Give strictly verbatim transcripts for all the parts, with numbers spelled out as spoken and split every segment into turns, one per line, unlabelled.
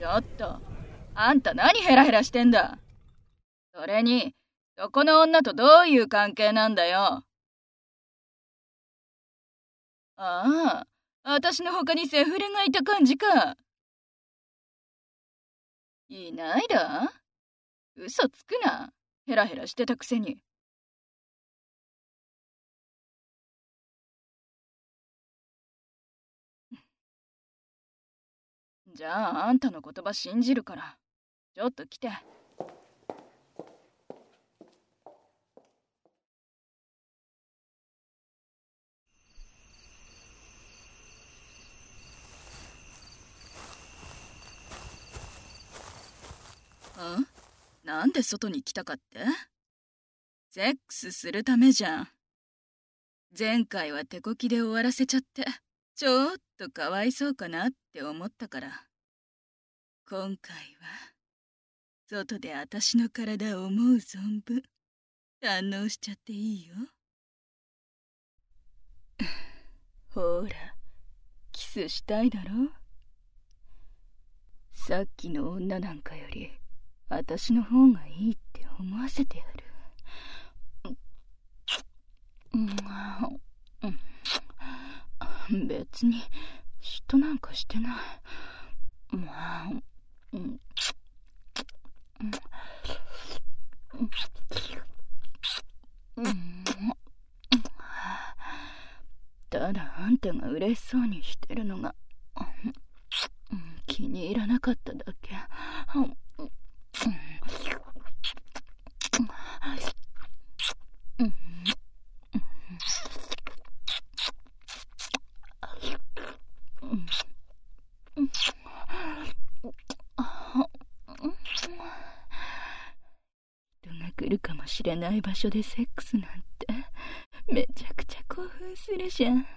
ちょっと、あんた何ヘラヘラしてんだ。それに、そこの女とどういう関係なんだよ。ああ、私の他にセフレがいた感じか。いないだ？嘘つくな。ヘラヘラしてたくせに。じゃあ、あんたの言葉信じるから、ちょっと来て。ん？なんで外に来たかって？セックスするためじゃん。前回は手こきで終わらせちゃって、ちょっとかわいそうかなって思ったから。今回は、外で私の体を思う存分、堪能しちゃっていいよ。ほら、キスしたいだろ？さっきの女なんかより、私の方がいいって思わせてやる。別に嫉妬なんかしてない。まあ、うん、ただあんたが嬉しそうにしてるのが気に入らなかっただけ。来るかもしれない場所でセックスなんてめちゃくちゃ興奮するじゃん。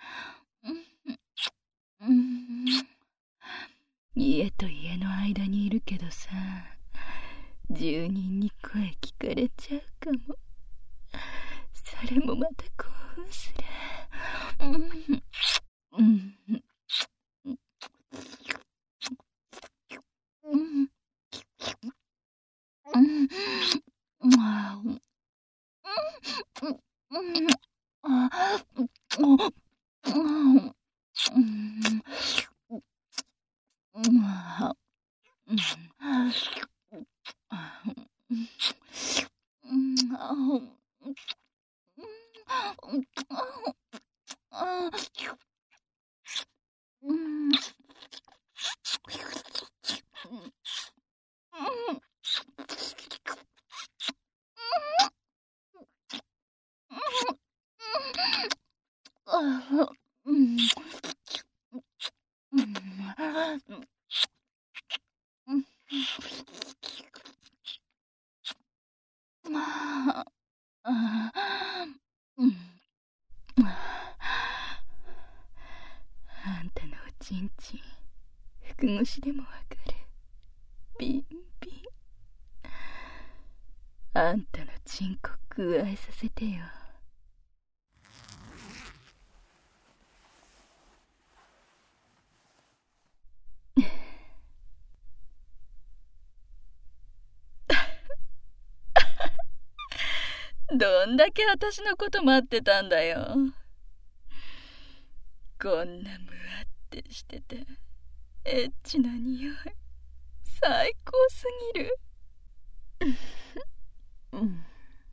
家と家の間にいるけどさ、住人に声聞かれちゃうかも。それもまた興奮する。うんあんたのおちんちん、服越しでもわかる。ビンビン。あんたのチンコ加えさせてよ。どんだけ私のこと待ってたんだよ。こんなムワってしててエッチな匂い、最高すぎる。うん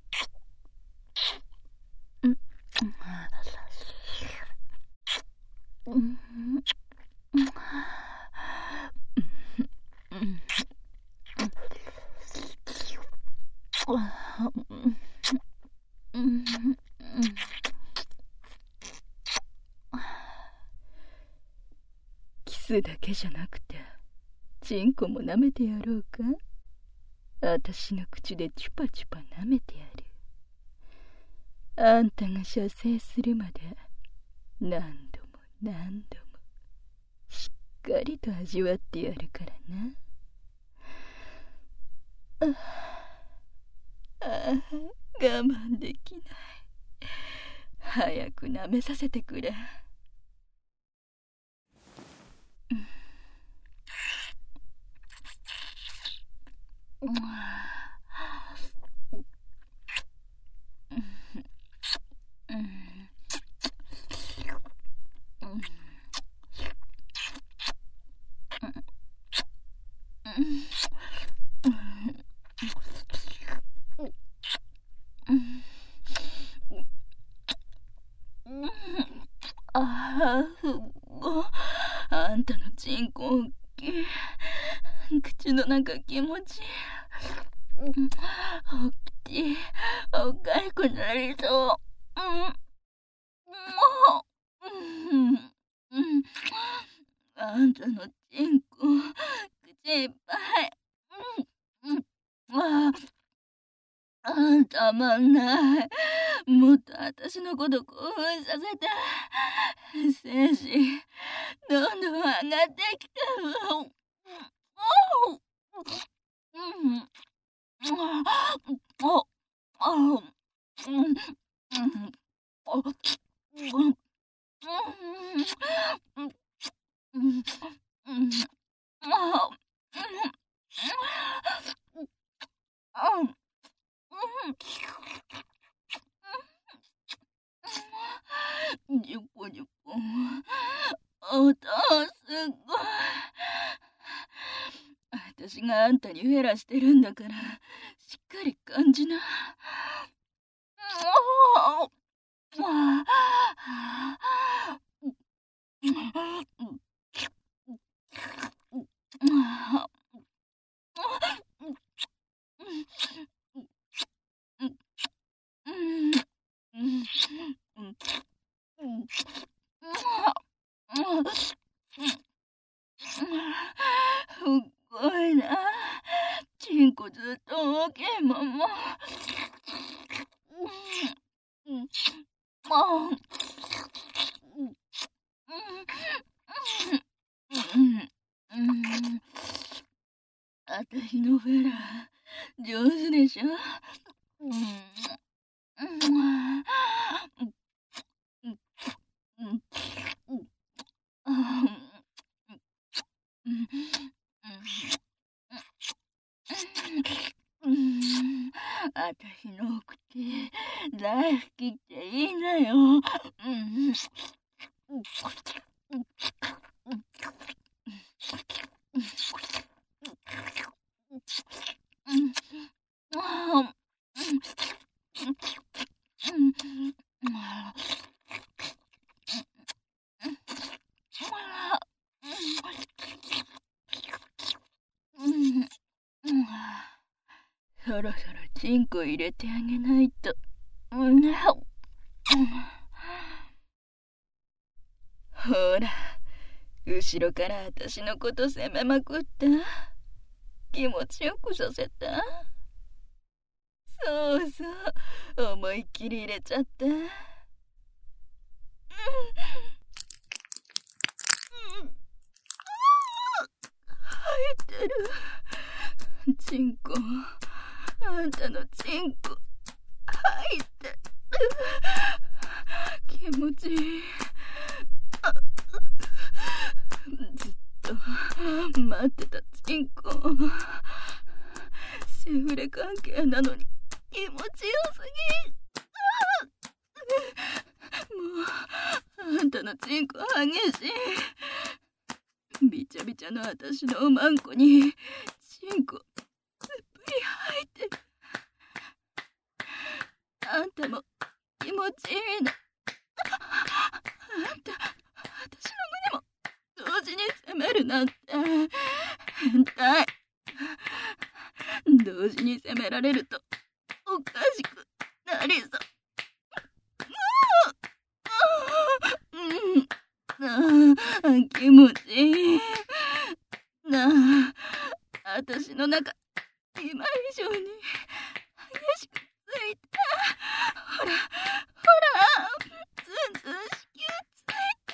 キスだけじゃなくてチンコも舐めてやろうか。私の口でチュパチュパ舐めてやる。あんたが射精するまで何度も何度もしっかりと味わってやるからな。ああ、我慢できない。早く舐めさせてくれ。 ああ、すっご。あんたのチンコ大きい。口の中気持ちいい。おっきい。おっかいくなりそう。うん。もう。うん。うん。あんたのチンコ、口いっぱい。うん。うん。ああ。あんたまんない。もっと私のこと興奮させて。精子、どんどん上がってきてる。うん。あ、あ、うん。あ、うん。じゅっこじゅっこ。音すごい。私があんたにフェラしてるんだからしっかり感じな。すごいな。チンコずっと大きいまま。あたしのフェラ上手でしょ。あたしの口大好きって言いなよ。そろそろチンコ入れてあげないと。ほら、後ろから私のこと責めまくった。気持ちよくさせた。そうそう、思いっきり入れちゃった。うんうん、入ってる。チンコ、あんたのチンコ入ってる。気持ちいい。ずっと待ってたチンコ。セフレ関係なのに気持ちよすぎ。もうあんたのチンコ激しい。びちゃびちゃの私のおまんこにチンコたっぷり入ってる。あんたも気持ちいいの。あんた、私の胸も同時に責めるなんて変態。同時に責められるとおかしくなりそう。うん、あ、気持ちいいなあ。私の中今以上に激しくついた。ほらほら、ずんずん子宮つ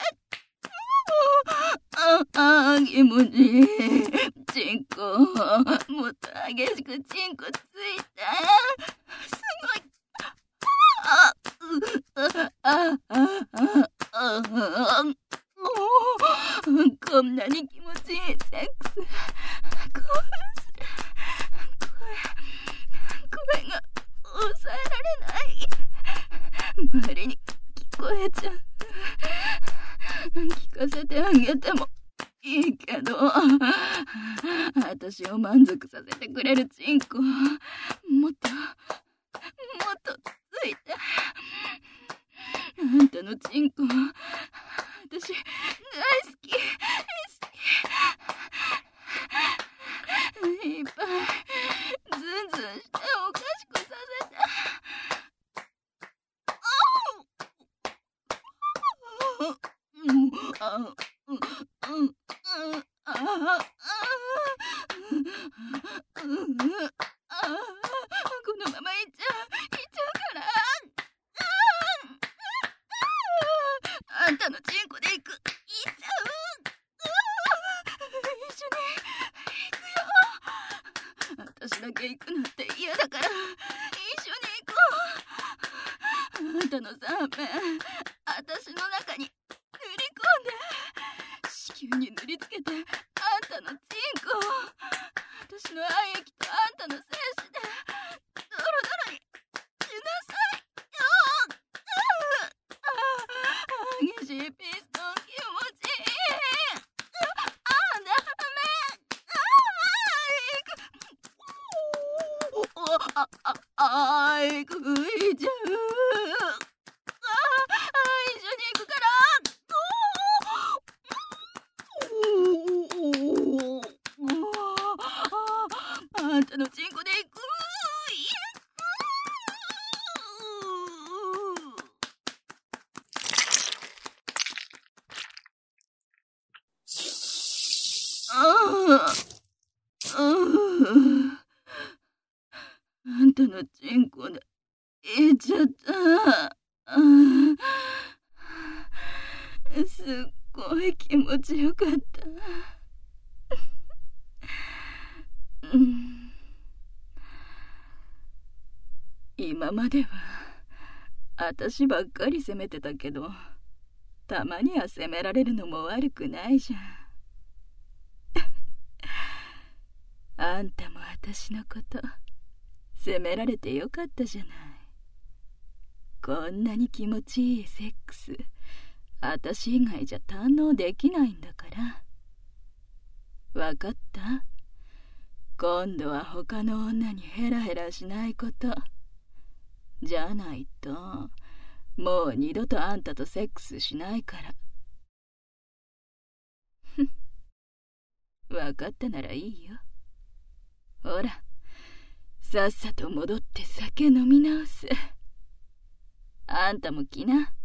いた。ああ、気持ちいい。チンコもっと激しくチンコついた。すごい。あああああああ、こんなに気持ちいいセックス興奮する。こ抑えられない。周りに聞こえちゃう。聞かせてあげてもいいけど、私を満足させてくれるチンコ、もっと、もっとついて。あんたのチンコ、私、大好き、好き。いっぱい、ズンズンしておかしくさせて。あううんうんああこのままいっちゃういっちゃうからあんたのチンコで行くいっちゃう一緒に行くよ私だけ行くなんて嫌だから一緒に行こうあんたのサーメン私の中に塗り込んで子宮に塗りつけてあんたのチンコを私の愛液とあんたの精子でドロドロにしなさいよ激しいピストン気持ちいいああダメああああいくいちゃうあんたのチンコで行くあんたのチンコで行っちゃったすっごい気持ちよかった今までは私ばっかり責めてたけどたまには責められるのも悪くないじゃんあんたも私のこと責められてよかったじゃないこんなに気持ちいいセックス私以外じゃ堪能できないんだからわかった？今度は他の女にヘラヘラしないことじゃないともう二度とあんたとセックスしないからわかったならいいよほらさっさと戻って酒飲み直すあんたも来な